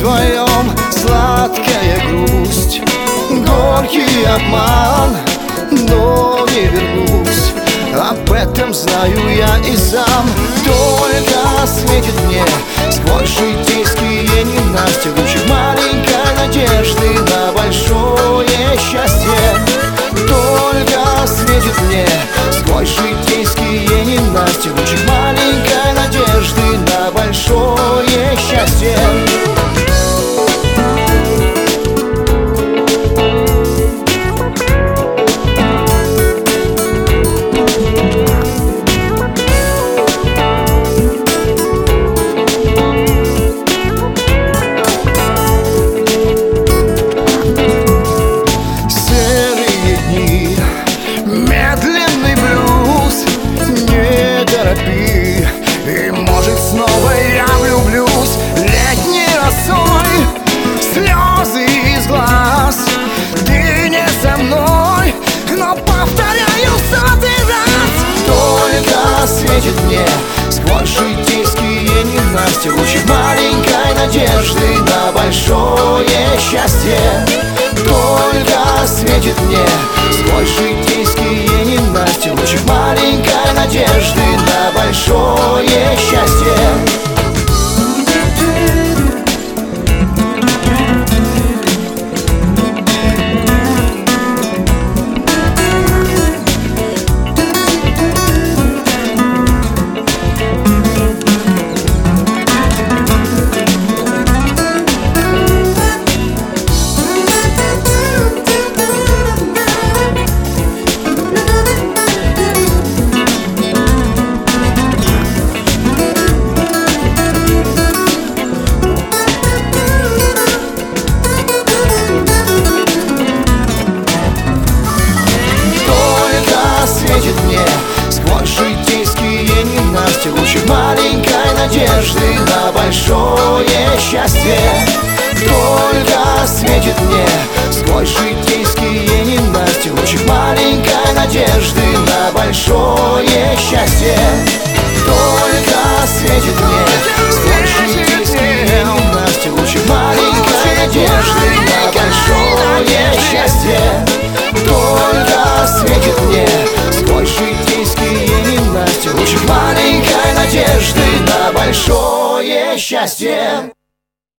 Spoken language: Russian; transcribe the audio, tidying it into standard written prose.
твоем сладкая грусть, горький обман, но не вернусь. Об этом знаю я и сам. Только светит мне сквозь житейские ненастья лучик маленькой надежды на большое счастье. Только светит мне сквозь житейские ненастья лучик маленькой надежды на большое счастье. И может снова я влюблюсь летней росой. Слезы из глаз, ты не со мной, но повторяю сотый раз. Только светит мне сквозь житейские ненастья лучик маленькой надежды на большое счастье. Только светит мне сквозь житейские ненастья лучик маленькой надежды на большое счастье. Светит мне сквозь житейские ненастья лучик маленькой надежды на большое счастье. Только светит мне сквозь житейские ненастья лучик маленькой надежды на большое счастье. Только светит мне сквозь житейские ненастья лучик маленькой надежды на большое счастье. Только светит мне сквозь житейские ненастья лучик маленькой надежды на большое счастье.